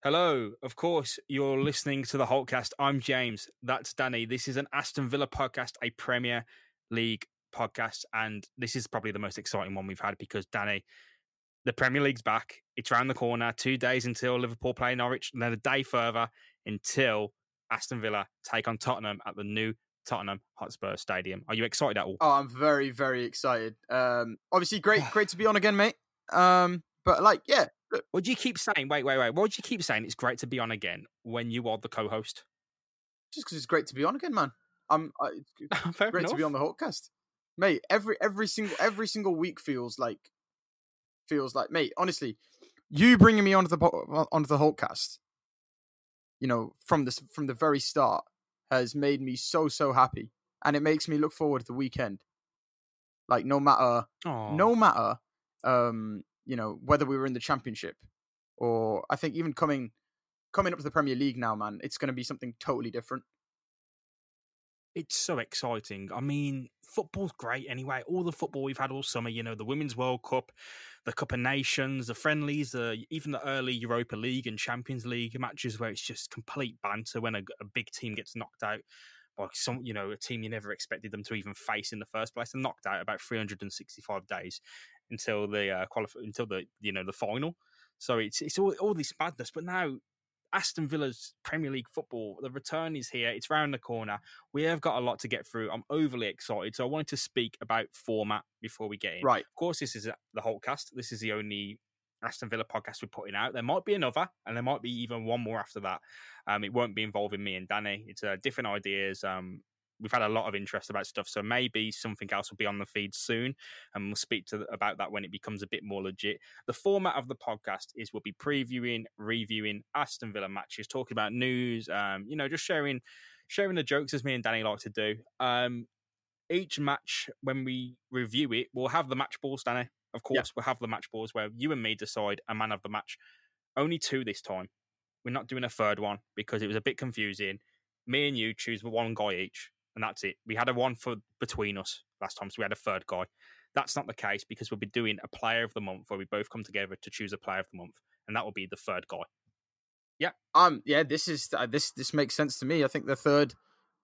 Hello, of course, you're listening to the Hulkcast. I'm James. That's Danny. This is an Aston Villa podcast, a Premier League podcast, and this is probably the most exciting one we've had because, Danny, the Premier League's back. It's round the corner. 2 days until Liverpool play Norwich, and then a day further until Aston Villa take on Tottenham at the new Tottenham Hotspur Stadium. Are you excited at all? Oh, I'm very, very excited. Obviously, great to be on again, mate. But yeah. What do you keep saying? Wait. What do you keep saying? It's great to be on again when you are the co-host. Just because it's great to be on again, man. It's Fair great enough. to be on the Hulkcast, mate. Every single week feels like, mate. Honestly, you bringing me onto the Hulkcast, from the very start, has made me so happy, and it makes me look forward to the weekend. Like no matter, whether we were in the Championship or I think even coming up to the Premier League now, man, it's going to be something totally different. It's so exciting. I mean, football's great anyway. All the football we've had all summer, the Women's World Cup, the Cup of Nations, the friendlies, even the early Europa League and Champions League matches where it's just complete banter when a big team gets knocked out by a team you never expected them to even face in the first place, and knocked out about 365 days until the the final. So it's all this madness. But now Aston Villa's Premier League football, the return is here. It's round the corner. We have got a lot to get through. I'm overly excited. So I wanted to speak about format before we get in. Right. Of course, this is the Hulkcast. This is the only Aston Villa podcast we're putting out. There might be another, and there might be even one more after that. It won't be involving me and Danny. It's different ideas. We've had a lot of interest about stuff, so maybe something else will be on the feed soon, and we'll speak about that when it becomes a bit more legit. The format of the podcast is we'll be previewing, reviewing Aston Villa matches, talking about news, just sharing the jokes as me and Danny like to do. Each match, when we review it, we'll have the match balls, Danny. Of course, We'll have the match balls where you and me decide a man of the match. Only 2 this time. We're not doing a third one because it was a bit confusing. Me and you choose one guy each, and that's it. We had a one for between us last time, so we had a third guy. That's not the case because we'll be doing a player of the month where we both come together to choose a player of the month, and that will be the third guy. Yeah. This makes sense to me. I think the third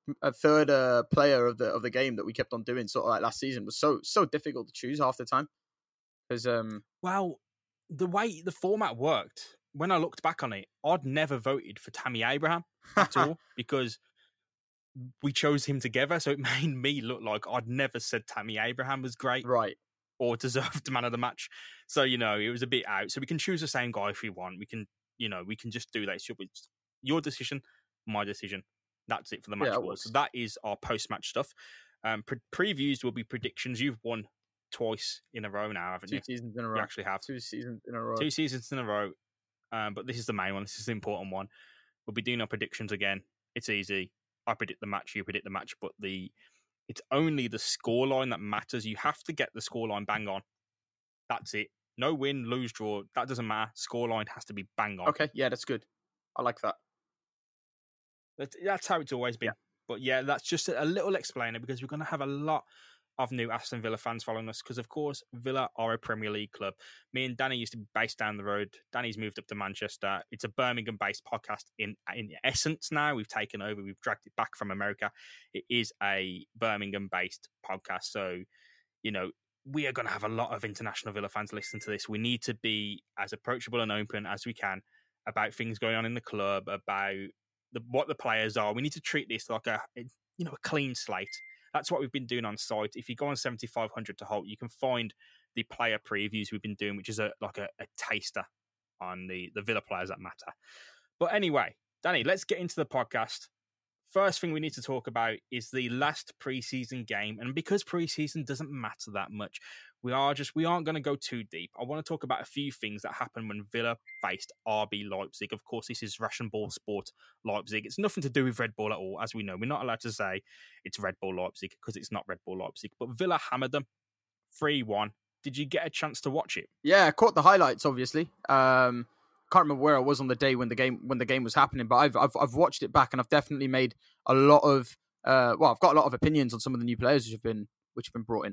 player of the game that we kept on doing sort of like last season was so difficult to choose half the time. Because well, the way the format worked, when I looked back on it, I'd never voted for Tammy Abraham at all because we chose him together. So it made me look like I'd never said Tammy Abraham was great, right, or deserved man of the match. So it was a bit out. So we can choose the same guy if we want. We can just do that. It's your decision, my decision. That's it for the match balls. So that is our post-match stuff. Previews will be predictions. You've won twice in a row now, haven't you? 2 seasons in a row. You actually have 2 seasons in a row. 2 seasons in a row. But this is the main one. This is the important one. We'll be doing our predictions again. It's easy. I predict the match. You predict the match. But it's only the scoreline that matters. You have to get the scoreline bang on. That's it. No win, lose, draw. That doesn't matter. Scoreline has to be bang on. Okay, yeah, that's good. I like that. That's how it's always been. Yeah. But yeah, that's just a little explainer because we're going to have a lot of new Aston Villa fans following us because, of course, Villa are a Premier League club. Me and Danny used to be based down the road. Danny's moved up to Manchester. It's a Birmingham-based podcast in essence now. We've taken over. We've dragged it back from America. It is a Birmingham-based podcast. So, we are going to have a lot of international Villa fans listen to this. We need to be as approachable and open as we can about things going on in the club, about what the players are. We need to treat this like a clean slate. That's what we've been doing on site. If you go on 7500 to Holt, you can find the player previews we've been doing, which is a taster on the Villa players that matter. But anyway, Danny, let's get into the podcast. First thing we need to talk about is the last preseason game. And because preseason doesn't matter that much, we aren't going to go too deep. I want to talk about a few things that happened when Villa faced RB Leipzig. Of course, this is Russian Ball Sport Leipzig. It's nothing to do with Red Bull at all. As we know, we're not allowed to say it's Red Bull Leipzig because it's not Red Bull Leipzig. But Villa hammered them 3-1. Did you get a chance to watch it? Yeah, I caught the highlights, obviously. Can't remember where I was on the day when the game was happening, but I've watched it back and I've definitely made a lot of I've got a lot of opinions on some of the new players which have been brought in.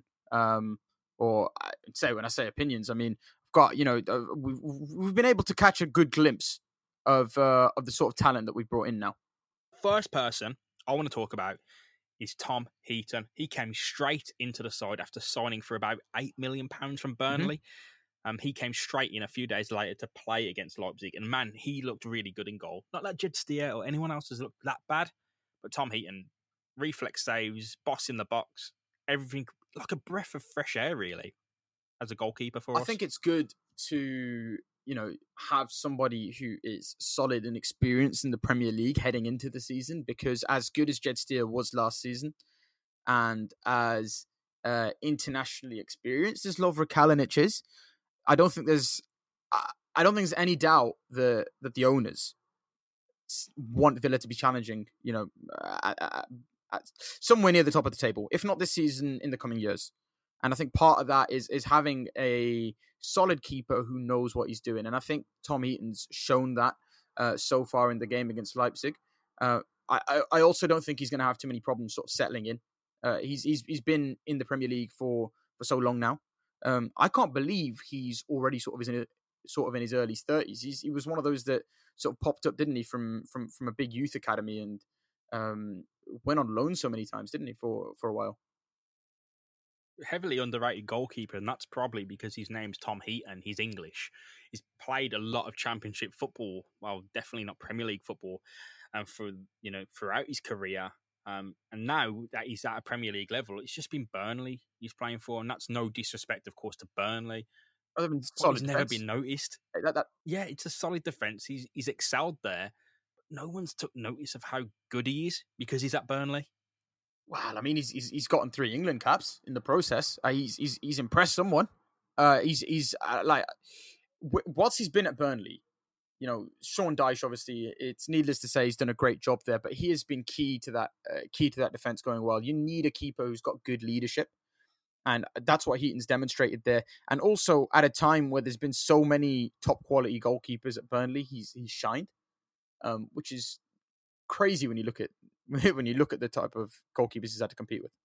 Or I'd say when I say opinions, I mean I've got we've been able to catch a good glimpse of the sort of talent that we've brought in now. First person I want to talk about is Tom Heaton. He came straight into the side after signing for about £8 million from Burnley. He came straight in a few days later to play against Leipzig, and man, he looked really good in goal. Not that Jed Steer or anyone else has looked that bad, but Tom Heaton, reflex saves, boss in the box, everything like a breath of fresh air, really, as a goalkeeper for us. I think it's good to, have somebody who is solid and experienced in the Premier League heading into the season, because as good as Jed Steer was last season, and as internationally experienced as Lovro Kalinic is, I don't think there's any doubt that the owners want Villa to be challenging, at somewhere near the top of the table, if not this season, in the coming years. And I think part of that is having a solid keeper who knows what he's doing. And I think Tom Heaton's shown that so far in the game against Leipzig. I also don't think he's going to have too many problems sort of settling in. He's been in the Premier League for so long now. I can't believe he's already sort of in his early 30s. He was one of those that sort of popped up, didn't he, from a big youth academy, and went on loan so many times, didn't he, for a while. Heavily underrated goalkeeper, and that's probably because his name's Tom Heaton. He's English. He's played a lot of Championship football, well, definitely not Premier League football, and throughout his career. And now that he's at a Premier League level, it's just been Burnley he's playing for, and that's no disrespect, of course, to Burnley. He's never been noticed. Yeah, it's a solid defence. He's excelled there. But no one's took notice of how good he is because he's at Burnley. Well, I mean, he's gotten 3 England caps in the process. He's impressed someone. He's whilst he's been at Burnley, Sean Dyche, obviously, it's needless to say he's done a great job there, but he has been key to that defense going well. You need a keeper who's got good leadership, and that's what Heaton's demonstrated there. And also at a time where there's been so many top quality goalkeepers at Burnley, he's shined, which is crazy when you look at the type of goalkeepers he's had to compete with.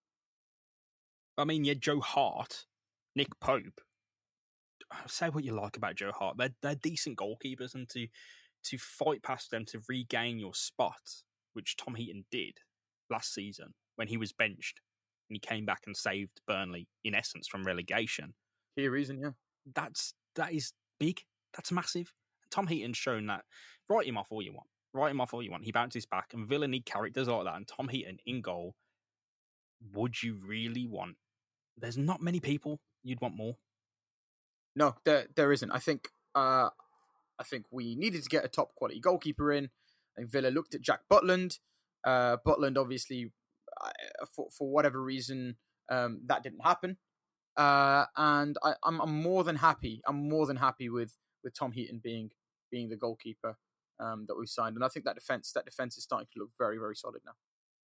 I mean, yeah, Joe Hart, Nick Pope. Say what you like about Joe Hart. They're decent goalkeepers, and to fight past them to regain your spot, which Tom Heaton did last season when he was benched and he came back and saved Burnley in essence from relegation. Key reason, yeah. That is big. That's massive. Tom Heaton's shown that. Write him off all you want. He bounces back, and Villa need characters like that. And Tom Heaton in goal. Would you really want? There's not many people you'd want more. No, there isn't. I think we needed to get a top quality goalkeeper in. And Villa looked at Jack Butland. Butland, obviously, for whatever reason, that didn't happen. And I'm more than happy. I'm more than happy with Tom Heaton being the goalkeeper that we've signed. And I think that defense is starting to look very, very solid now.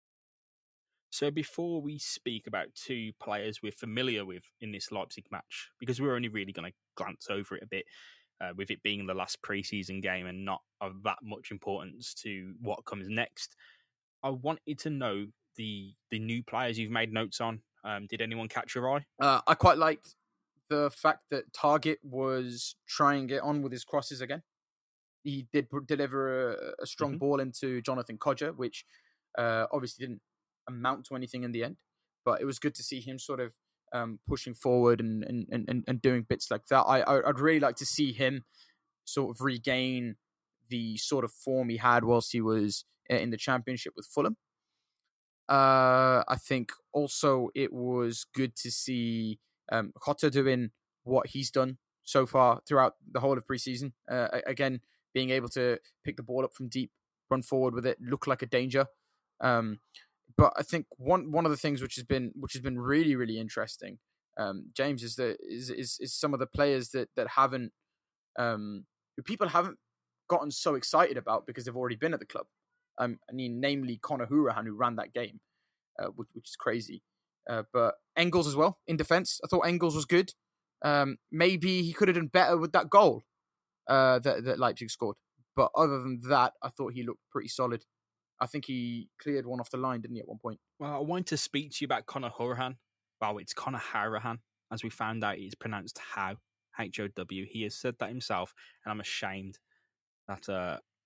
So before we speak about 2 players we're familiar with in this Leipzig match, because we're only really going to glance over it a bit, with it being the last pre-season game and not of that much importance to what comes next, I wanted to know the new players you've made notes on. Did anyone catch your eye? I quite liked the fact that Targett was trying it on with his crosses again. He did deliver a strong ball into Jonathan Kodjia, which obviously didn't amount to anything in the end, but it was good to see him sort of pushing forward and doing bits like that. I'd really like to see him sort of regain the sort of form he had whilst he was in the Championship with Fulham. I think also it was good to see Jota doing what he's done so far throughout the whole of pre-season. Again, being able to pick the ball up from deep, run forward with it, look like a danger. But I think one of the things which has been really, really interesting, James, is some of the players that haven't who people haven't gotten so excited about because they've already been at the club. I mean, namely Conor Hourihane, who ran that game, which is crazy. But Engels as well in defence. I thought Engels was good. Maybe he could have done better with that goal that Leipzig scored. But other than that, I thought he looked pretty solid. I think he cleared one off the line, didn't he, at one point? Well, I wanted to speak to you about Conor Hourihane. Well, it's Conor Hourihane. As we found out, it's pronounced How, H-O-W. He has said that himself, and I'm ashamed that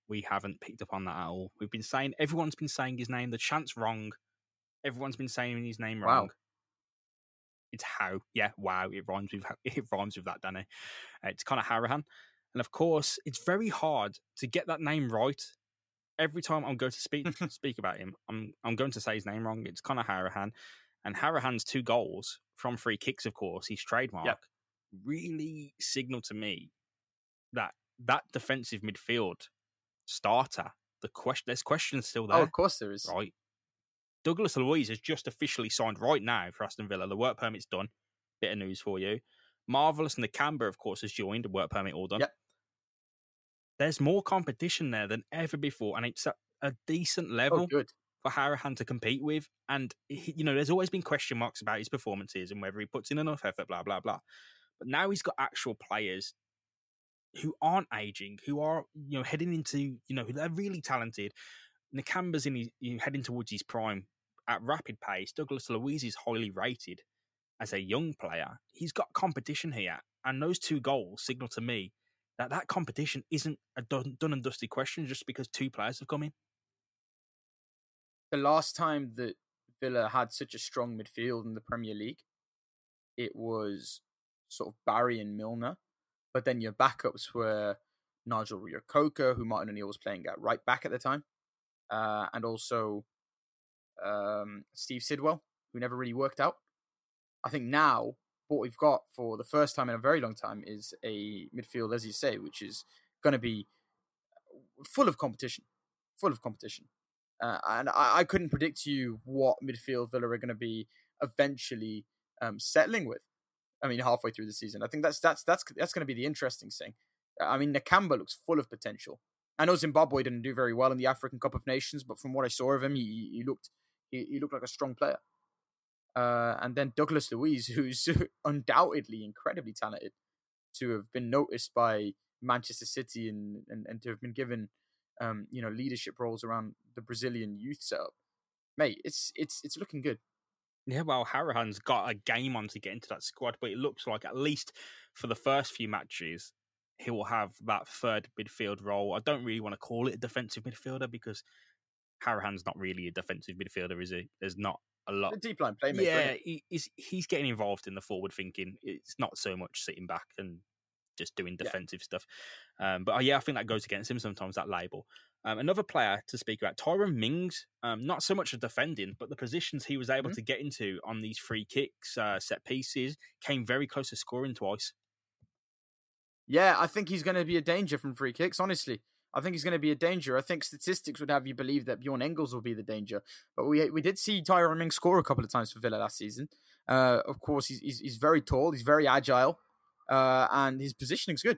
we haven't picked up on that at all. Everyone's been saying his name, the chant's wrong. Everyone's been saying his name wrong. Wow. It's How. Yeah, wow. It rhymes with that, Danny. It's Conor Harahan. And of course, it's very hard to get that name right. Every time I'm going to speak about him, I'm going to say his name wrong. It's Conor Harahan. And Harahan's 2 goals from free kicks, of course, his trademark, really signal to me that defensive midfield starter, there's questions still there. Oh, of course there is. Right. Douglas Luiz has just officially signed right now for Aston Villa. The work permit's done. Bit of news for you. Marvelous Nakamba, of course, has joined. The work permit all done. Yep. There's more competition there than ever before, and it's at a decent level for Harahan to compete with. And, there's always been question marks about his performances and whether he puts in enough effort, blah, blah, blah. But now he's got actual players who aren't aging, who are, heading into, they're really talented. Nakamba's heading towards his prime at rapid pace. Douglas Luiz is highly rated as a young player. He's got competition here, and those 2 goals signal to me that competition isn't a done and dusted question just because 2 players have come in. The last time that Villa had such a strong midfield in the Premier League, it was sort of Barry and Milner, but then your backups were Nigel Reo-Coker, who Martin O'Neill was playing at right back at the time, and also Steve Sidwell, who never really worked out. I think now what we've got for the first time in a very long time is a midfield, as you say, which is going to be full of competition. And I couldn't predict to you what midfield Villa are going to be eventually settling with. I mean, halfway through the season, I think that's going to be the interesting thing. I mean, Nakamba looks full of potential. I know Zimbabwe didn't do very well in the African Cup of Nations, but from what I saw of him, he looked like a strong player. And then Douglas Luiz, who's undoubtedly incredibly talented, to have been noticed by Manchester City and to have been given leadership roles around the Brazilian youth setup. Mate, it's looking good. Yeah, well, Harahan's got a game on to get into that squad, but it looks like at least for the first few matches, he will have that third midfield role. I don't really want to call it a defensive midfielder because Harahan's not really a defensive midfielder, is he? There's not a lot. A deep line playmaker. Yeah, he's getting involved in the forward thinking. It's not so much sitting back and just doing defensive stuff. But I think that goes against him sometimes, that label. Another player to speak about, Tyrone Mings, not so much a defending, but the positions he was able to get into on these free kicks, set pieces, came very close to scoring twice. Yeah, I think he's going to be a danger from free kicks, honestly. I think he's going to be a danger. I think statistics would have you believe that Bjorn Engels will be the danger. But we did see Tyrone Mings score a couple of times for Villa last season. Of course, he's very tall, he's very agile, and his positioning's good.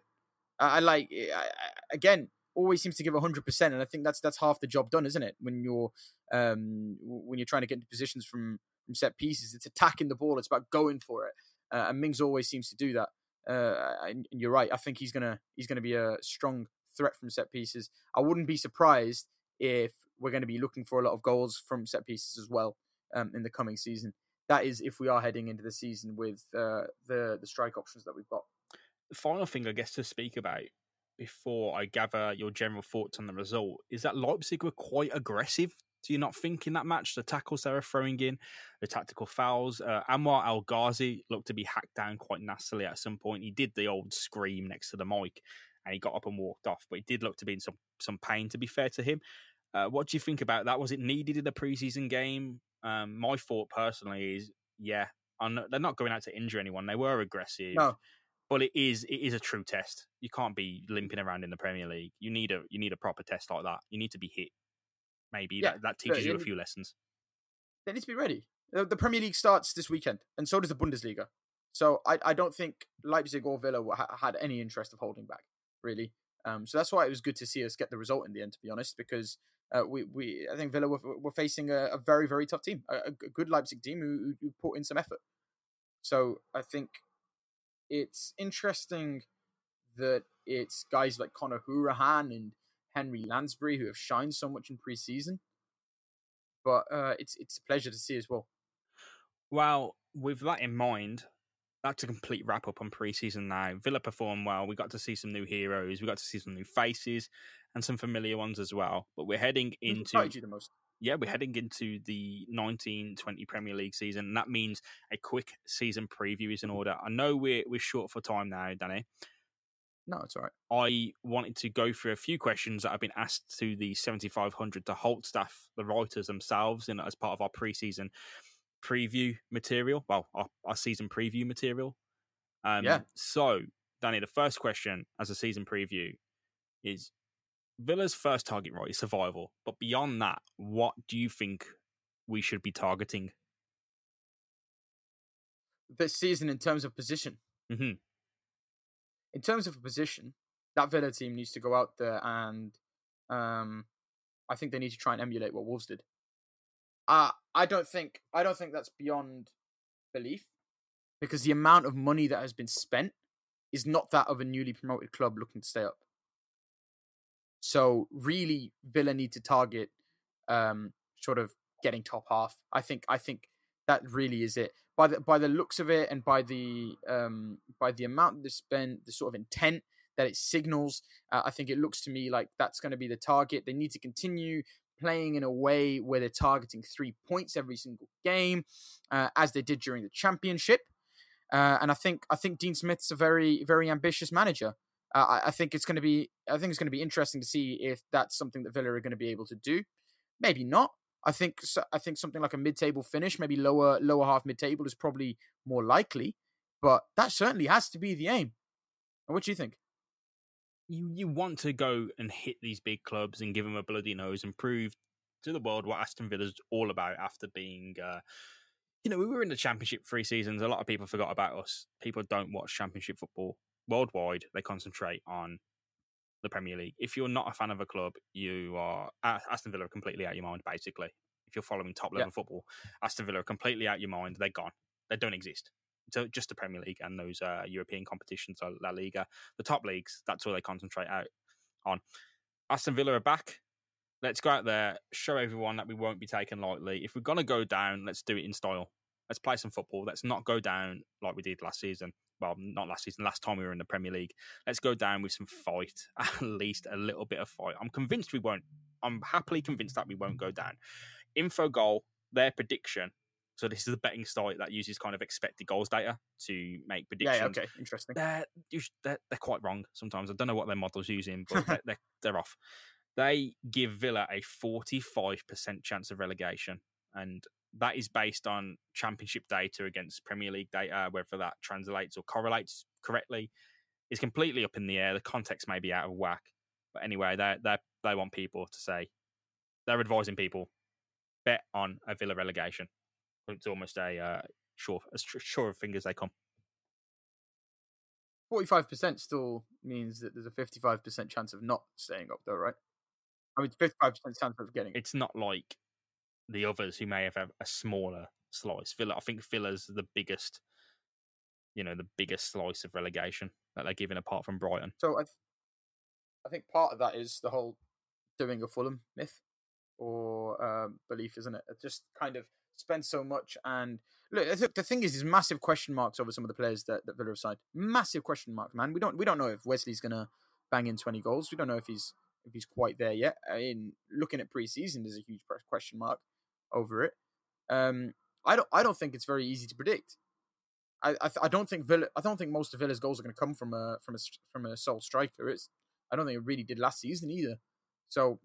Again, always seems to give 100%, and I think that's half the job done, isn't it? When you're trying to get into positions from set pieces, it's attacking the ball, it's about going for it, and Mings always seems to do that. And you're right. I think he's gonna be a strong threat from set pieces. I wouldn't be surprised if we're going to be looking for a lot of goals from set pieces as well in the coming season. That is, if we are heading into the season with the strike options that we've got. The final thing, I guess, to speak about before I gather your general thoughts on the result is that Leipzig were quite aggressive. Do you not think in that match, the tackles they were throwing in, the tactical fouls, Anwar El Ghazi looked to be hacked down quite nastily at some point. He did the old scream next to the mic and he got up and walked off, but he did look to be in some pain, to be fair to him. What do you think about that? Was it needed in the preseason game? My thought personally is, yeah, they're not going out to injure anyone. They were aggressive. No. But it is a true test. You can't be limping around in the Premier League. You need a proper test like that. You need to be hit. Maybe that teaches you a few lessons. They need to be ready. The Premier League starts this weekend, and so does the Bundesliga. So I don't think Leipzig or Villa had any interest of holding back, really. So that's why it was good to see us get the result in the end, to be honest, because I think Villa were facing a very, very tough team, a good Leipzig team who put in some effort. So I think it's interesting that it's guys like Conor Hourihane and Henry Lansbury who have shined so much in pre-season. But it's a pleasure to see as well. Well, with that in mind, that's a complete wrap-up on pre-season now. Villa performed well. We got to see some new heroes. We got to see some new faces. and some familiar ones as well. But we're heading Who into excited you the most? we're heading into the 1920 Premier League season, and that means a quick season preview is in order. I know we're short for time now, Danny. No, it's all right. I wanted to go through a few questions that have been asked to the 7500 to Holt staff, the writers themselves, as part of our pre-season preview material. Well, our season preview material. Yeah. So, Danny, the first question as a season preview is Villa's first target, right, is survival. But beyond that, what do you think we should be targeting This season, in terms of position, Mm-hmm. in terms of a position, that Villa team needs to go out there and I think they need to try and emulate what Wolves did. I don't think that's beyond belief, because the amount of money that has been spent is not that of a newly promoted club looking to stay up. So really, Villa need to target sort of getting top half. I think that really is it. By the looks of it, and by the amount they spent, the sort of intent that it signals, I think it looks to me like that's going to be the target. They need to continue playing in a way where they're targeting 3 points every single game, as they did during the Championship. And I think Dean Smith's a very, very ambitious manager. I think it's going to be interesting to see if that's something that Villa are going to be able to do. Maybe not. I think something like a mid-table finish, maybe lower half mid-table, is probably more likely. But that certainly has to be the aim. And what do you think? You want to go and hit these big clubs and give them a bloody nose and prove to the world what Aston Villa's all about after being. We were in the Championship 3 seasons. A lot of people forgot about us. People don't watch Championship football worldwide. They concentrate on the Premier League. If you're not a fan of a club, you are Aston Villa are completely out of your mind, basically. If you're following top level football, Aston Villa are completely out of your mind. They're gone. They don't exist. So just the Premier League and those European competitions, so La Liga, the top leagues, that's all they concentrate out on. Aston Villa are back. Let's go out there, show everyone that we won't be taken lightly. If we're going to go down, let's do it in style. Let's play some football. Let's not go down like we did last season. Well, not last season, last time we were in the Premier League. Let's go down with some fight, at least a little bit of fight. I'm convinced we won't. I'm happily convinced that we won't go down. Infogol, their prediction. So this is a betting site that uses kind of expected goals data to make predictions. Yeah, okay, interesting. They're quite wrong sometimes. I don't know what their model's using, but they're off. They give Villa a 45% chance of relegation, and that is based on Championship data against Premier League data. Whether that translates or correlates correctly is completely up in the air. The context may be out of whack, but anyway, they want people to say they're advising people bet on a Villa relegation. It's almost a sure of fingers they come. 45% still means that there's a 55% chance of not staying up, though, right? I mean, 55% chance of getting it. It's not like the others who may have a smaller slice. I think Villa's the biggest, the biggest slice of relegation that they're giving, apart from Brighton. So I think part of that is the whole doing a Fulham myth or belief, isn't it? It just kind of spend so much. And look, the thing is, there's massive question marks over some of the players that Villa have signed. Massive question marks, man. We don't know if Wesley's gonna bang in 20 goals. We don't know if he's quite there yet. In looking at pre-season, there's a huge question mark over it. I don't think it's very easy to predict. I don't think most of Villa's goals are going to come from a sole striker. I don't think it really did last season either. So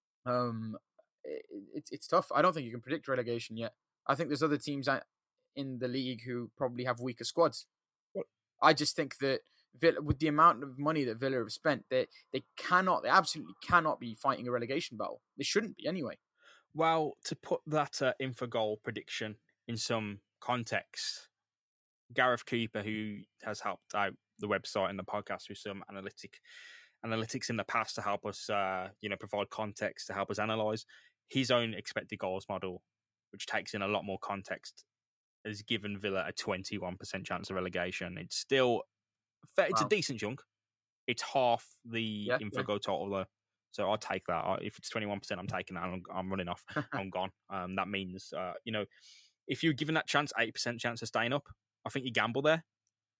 it's tough. I don't think you can predict relegation yet. I think there's other teams in the league who probably have weaker squads. I just think that Villa, with the amount of money that Villa have spent, they absolutely cannot be fighting a relegation battle. They shouldn't be anyway. Well, to put that Infogol prediction in some context, Gareth Cooper, who has helped out the website and the podcast with some analytics in the past to help us, provide context to help us analyse, his own expected goals model, which takes in a lot more context, has given Villa a 21% chance of relegation. It's still, it's a decent chunk. It's half the Infogol total though. So I'll take that. If it's 21%, I'm taking that. I'm running off. I'm gone. That means, if you're given that chance, 8% chance of staying up, I think you gamble there.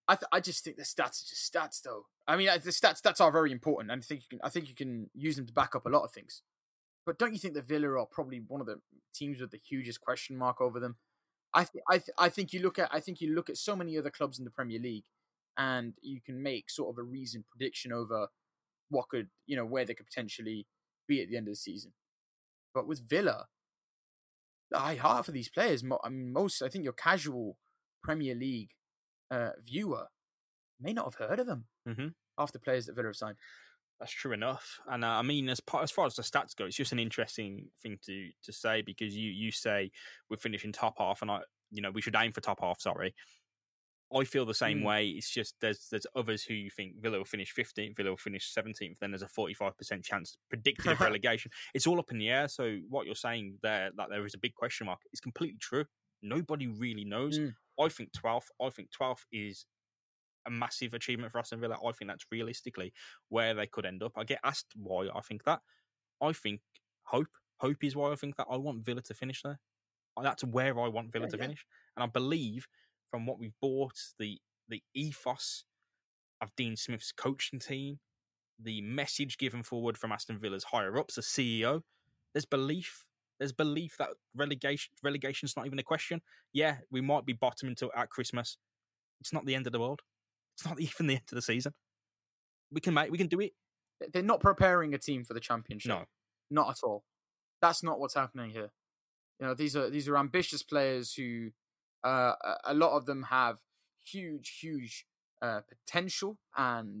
I just think the stats are just stats, though. I mean, the stats are very important, and I think you can use them to back up a lot of things. But don't you think that Villa are probably one of the teams with the hugest question mark over them? I think you look at so many other clubs in the Premier League, and you can make sort of a reasoned prediction over what could, where they could potentially be at the end of the season. But with Villa, half of these players, I think your casual Premier League viewer may not have heard of them. Mm-hmm. Half the players that Villa have signed. That's true enough. And I mean, as far as the stats go, it's just an interesting thing to say, because you say we're finishing top half, and we should aim for top half. Sorry, I feel the same way. It's just there's others who you think Villa will finish 15th, Villa will finish 17th. Then there's a 45% chance predicted of relegation. It's all up in the air. So what you're saying there, that there is a big question mark, is completely true. Nobody really knows. I think 12th. I think 12th is a massive achievement for Aston Villa. I think that's realistically where they could end up. I get asked why I think that. I think hope is why I think that. I want Villa to finish there. That's where I want Villa to finish. And I believe from what we've bought, the ethos of Dean Smith's coaching team, the message given forward from Aston Villa's higher ups, the CEO, there's belief. There's belief that relegation's not even a question. Yeah, we might be bottom until at Christmas. It's not the end of the world. It's not even the end of the season. We can do it. They're not preparing a team for the Championship. No, not at all. That's not what's happening here. These are ambitious players who, a lot of them have huge potential and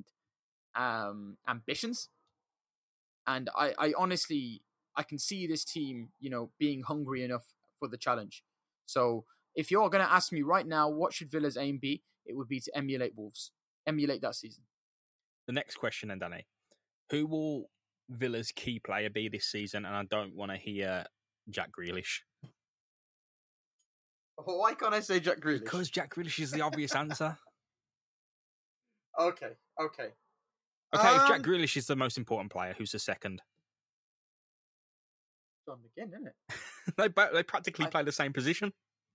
ambitions. And I honestly, I can see this team, being hungry enough for the challenge. So if you're going to ask me right now, what should Villa's aim be? It would be to emulate Wolves. Emulate that season. The next question then, Danny. Who will Villa's key player be this season? And I don't want to hear Jack Grealish. Why can't I say Jack Grealish? Because Jack Grealish is the obvious answer. Okay. If Jack Grealish is the most important player, who's the second? John McGinn, isn't it? they practically play the same position.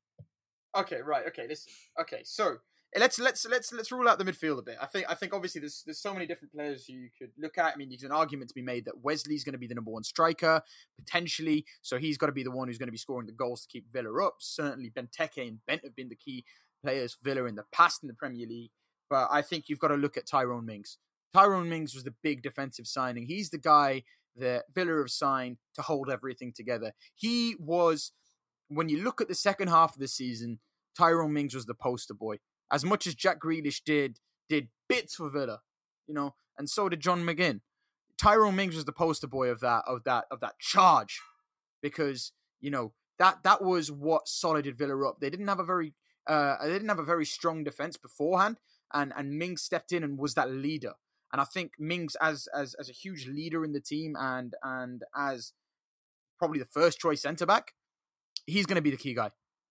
Okay, right. Okay, listen. Okay, so let's rule out the midfield a bit. I think obviously there's so many different players you could look at. I mean, there's an argument to be made that Wesley's going to be the number one striker potentially, so he's got to be the one who's going to be scoring the goals to keep Villa up. Certainly, Benteke and Bent have been the key players for Villa in the past in the Premier League, but I think you've got to look at Tyrone Mings. Tyrone Mings was the big defensive signing. He's the guy that Villa have signed to hold everything together. He was, when you look at the second half of the season, Tyrone Mings was the poster boy. As much as Jack Grealish did bits for Villa, and so did John McGinn. Tyrone Mings was the poster boy of that charge, because that was what solided Villa up. They didn't have a very strong defense beforehand, and Mings stepped in and was that leader. And I think Mings, as a huge leader in the team and as probably the first choice centre back, he's going to be the key guy.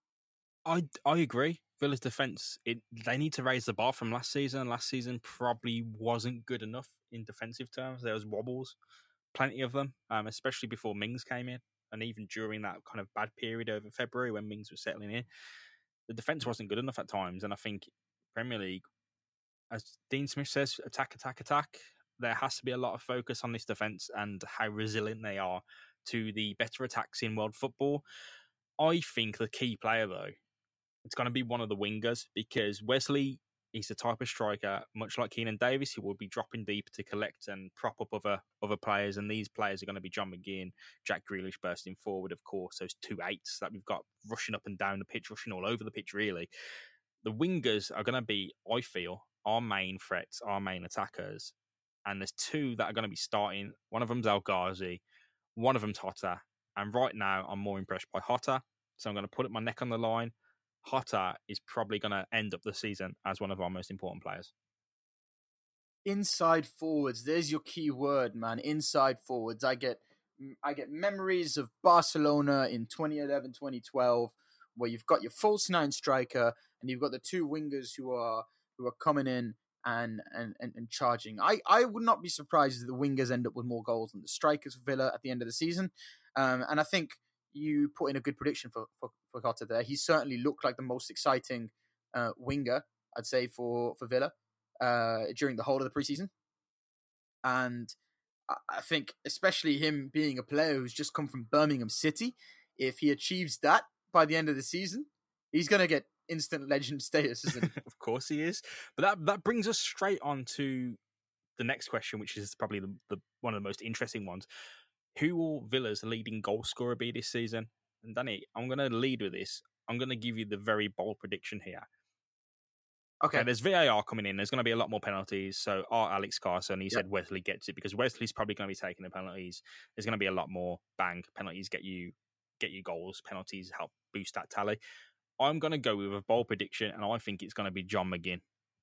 I agree. Villa's defence, they need to raise the bar from last season. Last season probably wasn't good enough in defensive terms. There was wobbles, plenty of them, especially before Mings came in, and even during that kind of bad period over February when Mings was settling in. The defence wasn't good enough at times, and I think Premier League, as Dean Smith says, attack. There has to be a lot of focus on this defence and how resilient they are to the better attacks in world football. I think the key player, though, it's going to be one of the wingers, because Wesley, he's the type of striker, much like Keenan Davis, who will be dropping deep to collect and prop up other players, and these players are going to be John McGinn, Jack Grealish bursting forward, of course, those 2 8s that we've got rushing up and down the pitch, rushing all over the pitch, really. The wingers are going to be, I feel, our main threats, our main attackers, and there's 2 that are going to be starting. One of them's El Ghazi, one of them's Jota, and right now I'm more impressed by Jota, so I'm going to put my neck on the line. Jota is probably going to end up the season as one of our most important players. Inside forwards, there's your key word, man. Inside forwards. I get memories of Barcelona in 2011, 2012, where you've got your false 9 striker and you've got the 2 wingers who are coming in and charging. I would not be surprised if the wingers end up with more goals than the strikers for Villa at the end of the season. And I think you put in a good prediction for Jota there. He certainly looked like the most exciting winger I'd say, for Villa during the whole of the preseason. And I think, especially him being a player who's just come from Birmingham City, if he achieves that by the end of the season, he's going to get instant legend status, isn't he? Of course he is. But that brings us straight on to the next question, which is probably the one of the most interesting ones. Who will Villa's leading goal scorer be this season? And Danny, I'm going to lead with this. I'm going to give you the very bold prediction here. Okay, there's VAR coming in. There's going to be a lot more penalties. So Alex Carson, he said Wesley gets it because Wesley's probably going to be taking the penalties. There's going to be a lot more penalties get you goals. Penalties help boost that tally. I'm going to go with a bold prediction, and I think it's going to be John McGinn.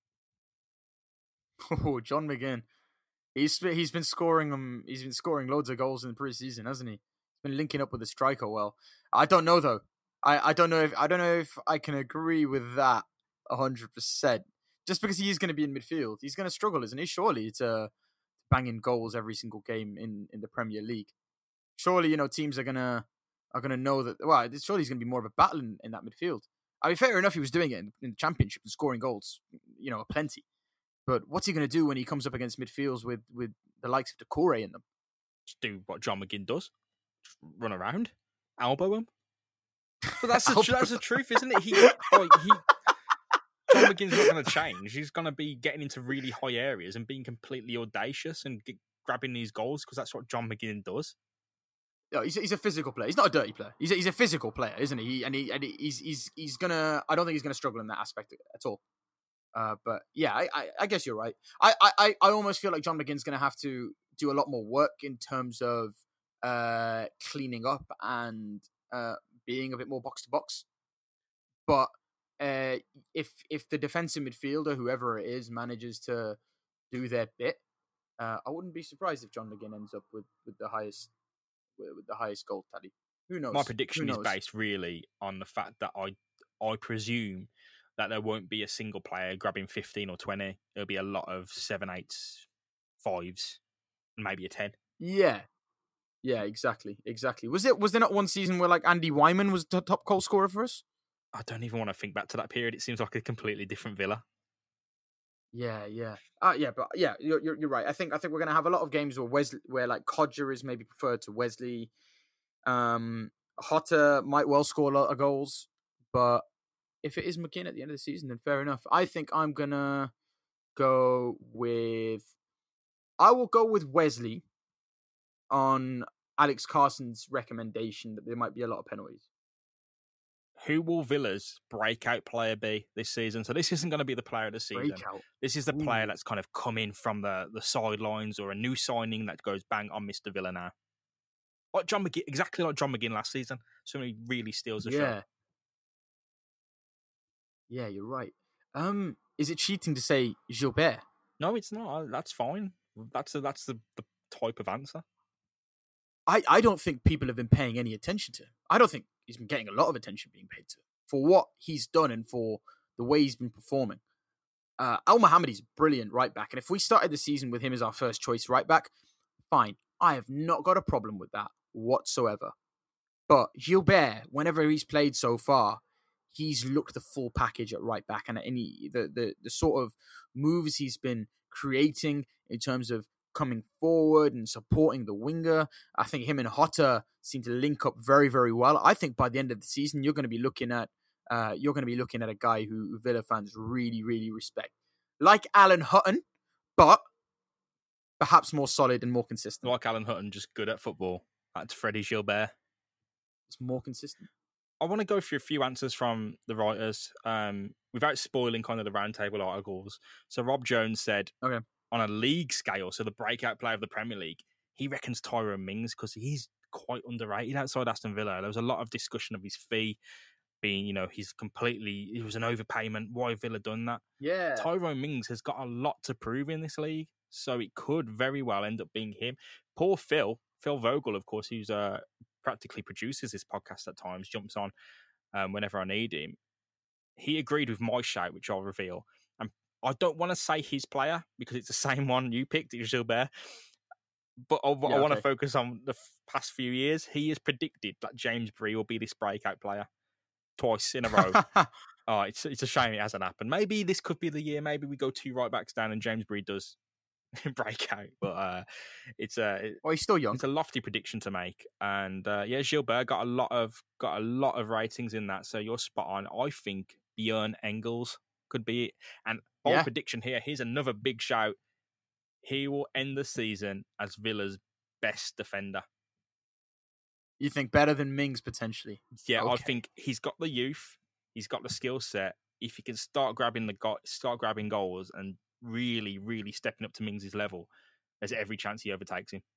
Oh, John McGinn. He's been scoring loads of goals in the preseason, hasn't he? He's been linking up with the striker well. I don't know though. I don't know if I can agree with that 100%. Just because he is going to be in midfield, he's going to struggle, isn't he? Surely to bang in goals every single game in the Premier League. Surely, teams are gonna know that. Well, surely he's going to be more of a battle in that midfield. I mean, fair enough, he was doing it in the Championship and scoring goals, plenty. But what's he going to do when he comes up against midfields with the likes of Doucouré in them? Just do what John McGinn does. Just run around, elbow him. But that's the truth, isn't it? John McGinn's not going to change. He's going to be getting into really high areas and being completely audacious and grabbing these goals because that's what John McGinn does. Yeah, he's a physical player. He's not a dirty player. He's a physical player, isn't he? He's gonna. I don't think he's gonna struggle in that aspect at all. But yeah, I guess you're right. I almost feel like John McGinn's gonna have to do a lot more work in terms of cleaning up and being a bit more box to box. But if the defensive midfielder, whoever it is, manages to do their bit, I wouldn't be surprised if John McGinn ends up with the highest goal tally. Who knows? My prediction is based really on the fact that I presume that there won't be a single player grabbing 15 or 20. There'll be a lot of 7, 8s, 5s, and maybe a 10. Yeah, exactly. Was there not one season where like Andy Wyman was the top goal scorer for us? I don't even want to think back to that period. It seems like a completely different Villa. Yeah. But you're right. I think we're gonna have a lot of games where like Codger is maybe preferred to Wesley. Hotter might well score a lot of goals, but if it is McGinn at the end of the season, then fair enough. I think I'm gonna go with. I will go with Wesley on Alex Carson's recommendation that there might be a lot of penalties. Who will Villa's breakout player be this season? So this isn't going to be the player of the season. Breakout. This is the player that's kind of come in from the sidelines or a new signing that goes bang on Mr. Villa now. Like John McGinn, exactly like John McGinn last season. Somebody really steals the show. Yeah, you're right. Is it cheating to say Gilbert? No, it's not. That's fine. That's the type of answer. I don't think people have been paying any attention to him. I don't think he's been getting a lot of attention being paid to him for what he's done and for the way he's been performing. Al Mohammadi's brilliant right back. And if we started the season with him as our first choice right back, fine. I have not got a problem with that whatsoever. But Gilbert, whenever he's played so far, he's looked the full package at right back. And the sort of moves he's been creating in terms of coming forward and supporting the winger. I think him and Hotter seem to link up very, very well. I think by the end of the season, you're going to be looking at a guy who Villa fans really, really respect, like Alan Hutton, but perhaps more solid and more consistent. Like Alan Hutton, just good at football. That's Freddie Gilbert. It's more consistent. I want to go through a few answers from the writers without spoiling kind of the roundtable articles. So Rob Jones said, okay, on a league scale, so the breakout player of the Premier League, he reckons Tyrone Mings because he's quite underrated outside Aston Villa. There was a lot of discussion of his fee being, it was an overpayment. Why Villa done that? Yeah. Tyrone Mings has got a lot to prove in this league, so it could very well end up being him. Poor Phil Vogel, of course, who's practically produces this podcast at times, jumps on whenever I need him. He agreed with my shout, which I'll reveal. And I don't want to say his player because it's the same one you picked, it's Gilbert. But I want to focus on the past few years. He has predicted that James Bree will be this breakout player twice in a row. Oh, it's a shame it hasn't happened. Maybe this could be the year. Maybe we go 2 right backs down and James Breed does break out. But it's Well, he's still young. It's a lofty prediction to make. And yeah, Gilbert got a lot of ratings in that. So you're spot on. I think Björn Engels could be it. And bold prediction here. Here's another big shout. He will end the season as Villa's best defender. You think better than Mings potentially? Yeah, okay. I think he's got the youth. He's got the skill set. If he can start grabbing goals and really, really stepping up to Mings' level, there's every chance he overtakes him.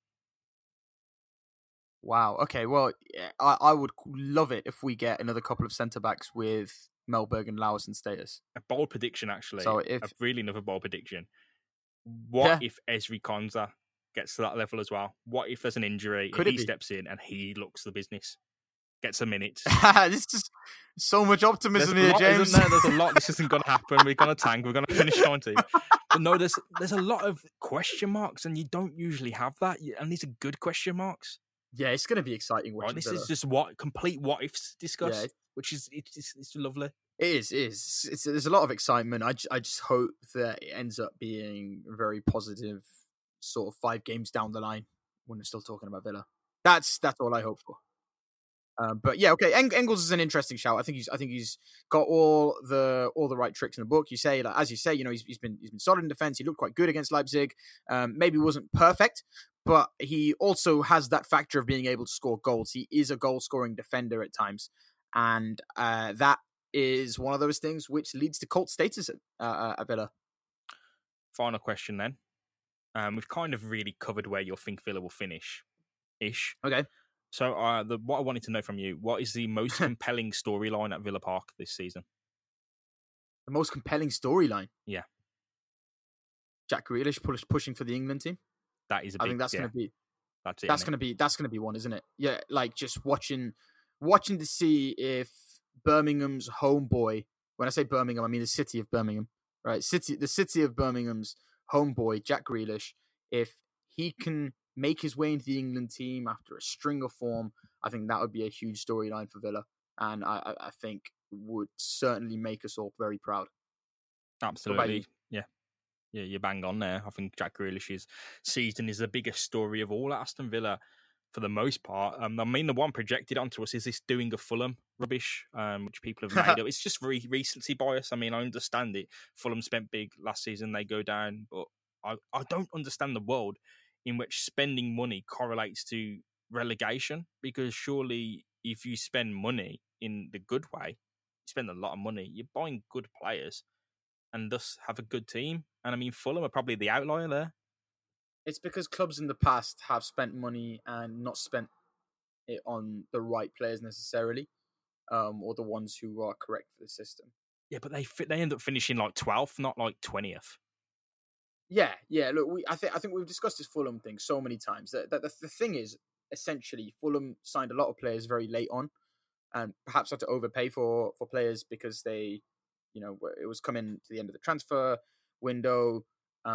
Wow. Okay. Well, I would love it if we get another couple of centre backs with Mellberg and Lausen status. A bold prediction, actually. So another bold prediction. What if Ezri Konsa gets to that level as well? What if there's an injury and he steps in and he looks the business? Gets a minute. This is so much optimism here, James. There's a lot. This isn't going to happen. We're going to tank. We're going to finish 19. But no, there's a lot of question marks, and you don't usually have that. And these are good question marks. Yeah, it's going to be exciting. Right, this is just complete what ifs discussed, which is it's lovely. It is. There's a lot of excitement. I just hope that it ends up being very positive. Sort of 5 games down the line when we're still talking about Villa. That's all I hope for. But yeah, okay. Engels is an interesting shout. I think he's got all the right tricks in the book. You say, like, as you say, he's been solid in defense. He looked quite good against Leipzig. Maybe wasn't perfect, but he also has that factor of being able to score goals. He is a goal scoring defender at times, and that is one of those things which leads to cult status at Villa. Final question then. We've kind of really covered where you think Villa will finish, ish. Okay. So what I wanted to know from you, what is the most compelling storyline at Villa Park this season? The most compelling storyline? Yeah. Jack Grealish pushing for the England team? That is I think that's going to be... That's it. That's going to be one, isn't it? Yeah, like just watching to see if Birmingham's homeboy, when I say Birmingham, I mean the city of Birmingham, right? The city of Birmingham's homeboy, Jack Grealish, if he can make his way into the England team after a string of form, I think that would be a huge storyline for Villa, and I think would certainly make us all very proud. Absolutely, yeah, you're bang on there. I think Jack Grealish's season is the biggest story of all at Aston Villa for the most part. I mean, the one projected onto us is this doing of Fulham rubbish, which people have made up. It's just very recency bias. I mean, I understand it. Fulham spent big last season; they go down, but I don't understand the world in which spending money correlates to relegation, because surely if you spend money in the good way, you spend a lot of money, you're buying good players and thus have a good team. And I mean, Fulham are probably the outlier there. It's because clubs in the past have spent money and not spent it on the right players necessarily, or the ones who are correct for the system. Yeah, but they end up finishing like 12th, not like 20th. Yeah. Look, I think we've discussed this Fulham thing so many times. The thing is, essentially, Fulham signed a lot of players very late on, and perhaps had to overpay for players because they, it was coming to the end of the transfer window,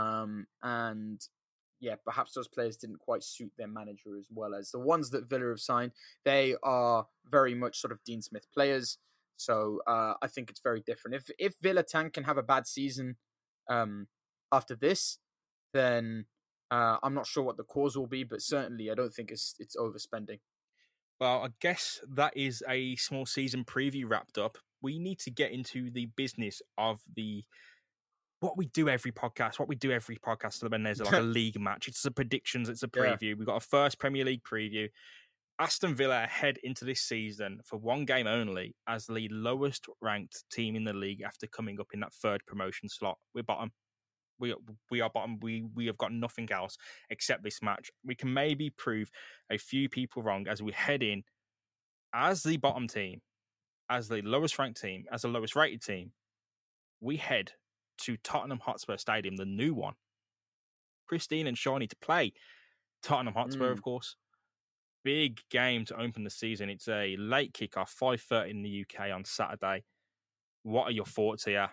and yeah, perhaps those players didn't quite suit their manager as well as the ones that Villa have signed. They are very much sort of Dean Smith players, so I think it's very different. If Villa tank can have a bad season, after this, then I'm not sure what the cause will be, but certainly I don't think it's overspending. Well, I guess that is a small season preview wrapped up. We need to get into the business of what we do every podcast when there's like a league match. It's the predictions, it's a preview. Yeah. We've got a first Premier League preview. Aston Villa head into this season for one game only as the lowest ranked team in the league after coming up in that third promotion slot. We're bottom. We are bottom. We have got nothing else except this match. We can maybe prove a few people wrong as we head in as the bottom team, as the lowest ranked team, as the lowest rated team. We head to Tottenham Hotspur Stadium, the new one, pristine and shiny, to play Tottenham Hotspur, of course. Big game to open the season. It's a late kickoff, 5:30 in the UK on Saturday. What are your thoughts here?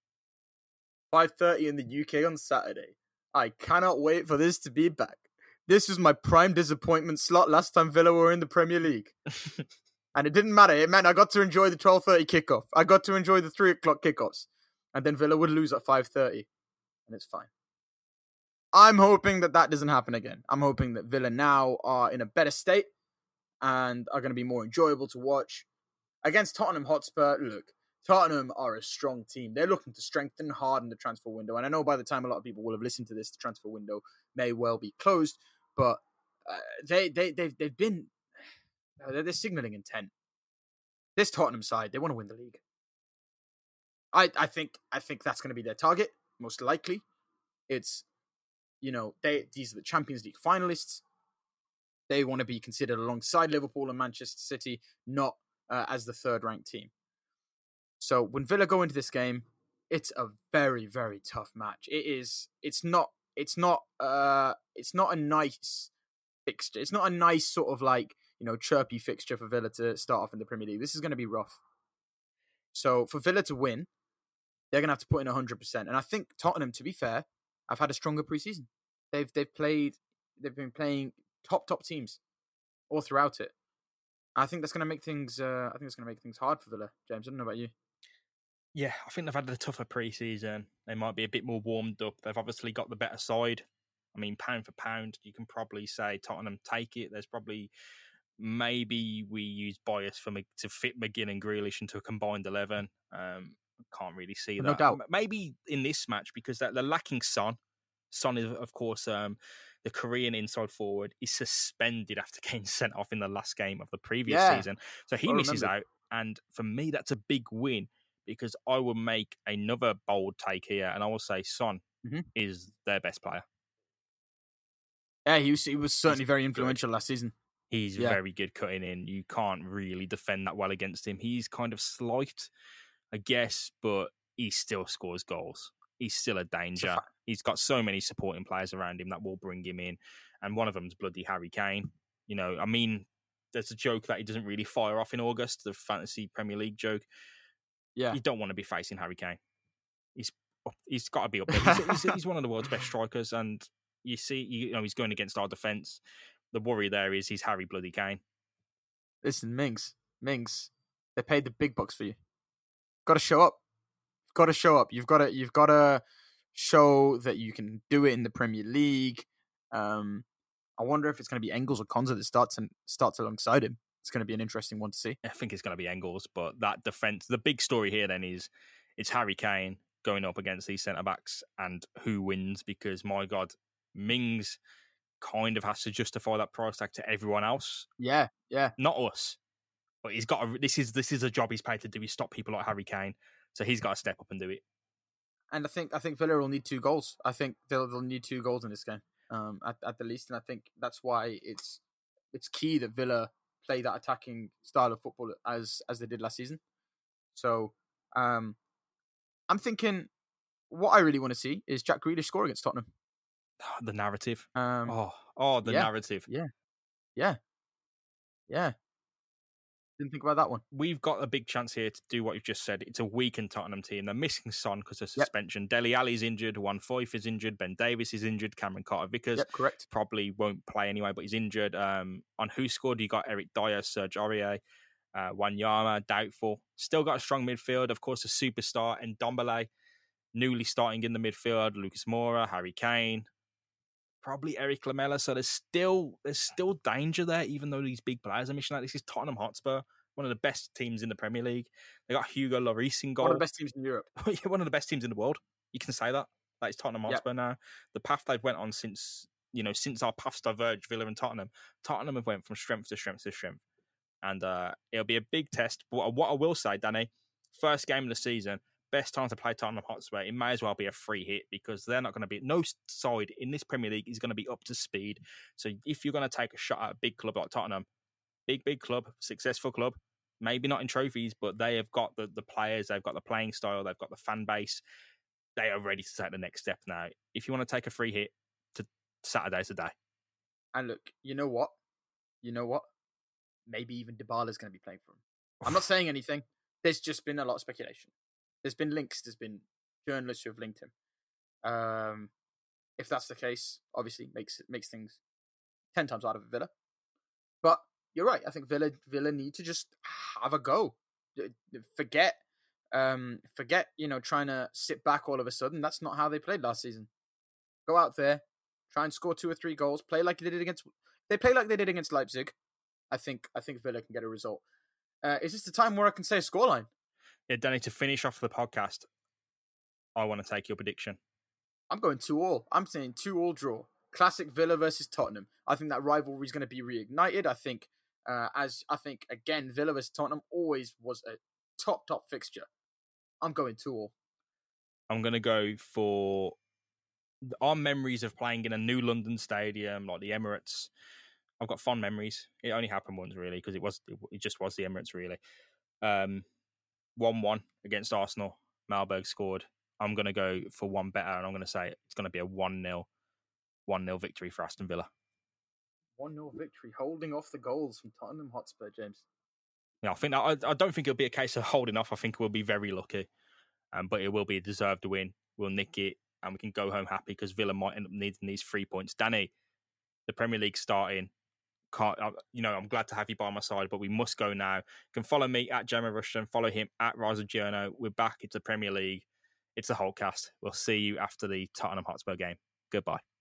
5:30 in the UK on Saturday. I cannot wait for this to be back. This was my prime disappointment slot last time Villa were in the Premier League. And it didn't matter. It meant I got to enjoy the 12:30 kickoff. I got to enjoy the 3 o'clock kickoffs. And then Villa would lose at 5:30. And it's fine. I'm hoping that doesn't happen again. I'm hoping that Villa now are in a better state and are going to be more enjoyable to watch. Against Tottenham Hotspur, look, Tottenham are a strong team. They're looking to strengthen and harden the transfer window. And I know by the time a lot of people will have listened to this, the transfer window may well be closed. But they're signaling intent. This Tottenham side, they want to win the league. I think that's going to be their target, most likely. It's, these are the Champions League finalists. They want to be considered alongside Liverpool and Manchester City, not as the third-ranked team. So when Villa go into this game, it's a very, very tough match. It's not a nice fixture. It's not a nice sort of like, chirpy fixture for Villa to start off in the Premier League. This is going to be rough. So for Villa to win, they're going to have to put in 100%. And I think Tottenham, to be fair, have had a stronger preseason. They've been playing top teams all throughout it. I think that's going to make things. Hard for Villa. James, I don't know about you. Yeah, I think they've had a tougher pre-season. They might be a bit more warmed up. They've obviously got the better side. I mean, pound for pound, you can probably say Tottenham take it. There's probably, maybe we use bias to fit McGinn and Grealish into a combined 11. Can't really see that. No doubt. Maybe in this match, because they're lacking Son. Son is, of course, the Korean inside forward, is suspended after getting sent off in the last game of the previous season. So he misses out. And for me, that's a big win, because I will make another bold take here, and I will say Son is their best player. Yeah, he was certainly very influential last season. He's very good cutting in. You can't really defend that well against him. He's kind of slight, I guess, but he still scores goals. He's still a danger. He's got so many supporting players around him that will bring him in. And one of them's bloody Harry Kane. I mean, there's a joke that he doesn't really fire off in August, the Fantasy Premier League joke. Yeah. You don't want to be facing Harry Kane. He's got to be up there. He's one of the world's best strikers, and you see, he's going against our defence. The worry there is he's Harry bloody Kane. Listen, Mings, they paid the big bucks for you. Got to show up. You've got to show that you can do it in the Premier League. I wonder if it's going to be Engels or Konza that starts alongside him. It's going to be an interesting one to see. I think it's going to be Engels, but that defence, the big story here then is it's Harry Kane going up against these centre-backs, and who wins, because, my God, Mings kind of has to justify that price tag to everyone else. Yeah. Not us. But he's got this is a job he's paid to do. He stop people like Harry Kane. So he's got to step up and do it. And I think Villa will need 2 goals. I think they'll need 2 goals in this game, at the least. And I think that's why it's key that Villa play that attacking style of football as they did last season. So I'm thinking what I really want to see is Jack Grealish score against Tottenham. The narrative. The narrative. Yeah. Didn't think about that one. We've got a big chance here to do what you've just said. It's a weakened Tottenham team. They're missing Son because of suspension. Dele Alli's injured. Juan Foyth is injured. Ben Davies is injured. Cameron Carter-Vickers correct. Probably won't play anyway, but he's injured. On who scored, you got Eric Dyer, Serge Aurier, Wanyama, doubtful. Still got a strong midfield. Of course, a superstar, Ndombele, newly starting in the midfield. Lucas Moura, Harry Kane, probably Eric Lamela. So there's still danger there, even though these big players are missing out. This is Tottenham Hotspur, one of the best teams in the Premier League. They got Hugo Lloris in goal. One of the best teams in Europe. One of the best teams in the world. You can say that. That is Tottenham Hotspur now. The path they've went on since our paths diverged, Villa and Tottenham have went from strength to strength to strength. And it'll be a big test. But what I will say, Danny, first game of the season, best time to play Tottenham Hotspur, it may as well be a free hit, because they're not going to be, no side in this Premier League is going to be up to speed. So if you're going to take a shot at a big club like Tottenham, big club, successful club, maybe not in trophies, but they have got the players, they've got the playing style, they've got the fan base. They are ready to take the next step now. If you want to take a free hit, to Saturday's the day. And look, you know what? Maybe even Dybala's going to be playing for him. I'm not saying anything. There's just been a lot of speculation. There's been links. There's been journalists who have linked him. If that's the case, obviously makes things 10 times out of Villa. But you're right. I think Villa need to just have a go. Forget, trying to sit back all of a sudden. That's not how they played last season. Go out there, try and score 2 or 3 goals. Play like they did against Leipzig. I think Villa can get a result. Is this the time where I can say a scoreline? Yeah, Danny, to finish off the podcast, I want to take your prediction. I'm going 2-2. I'm saying 2-2 draw. Classic Villa versus Tottenham. I think that rivalry is going to be reignited. I think, again, Villa versus Tottenham always was a top fixture. I'm going 2-2. I'm going to go for our memories of playing in a new London stadium like the Emirates. I've got fond memories. It only happened once, really, because it just was the Emirates, really. 1-1 against Arsenal. Malberg scored. I'm going to go for one better, and I'm going to say it's going to be a 1-0 victory for Aston Villa. 1-0 victory, holding off the goals from Tottenham Hotspur, James. Yeah, I don't think it'll be a case of holding off. I think we'll be very lucky, but it will be a deserved win. We'll nick it, and we can go home happy because Villa might end up needing these 3 points. Danny, the Premier League starting. I'm glad to have you by my side, but we must go now. You can follow me at Gemma Rushton, follow him at Rise of Giorno. We're back. It's the Premier League. It's the Holtcast. We'll see you after the Tottenham Hotspur game. Goodbye.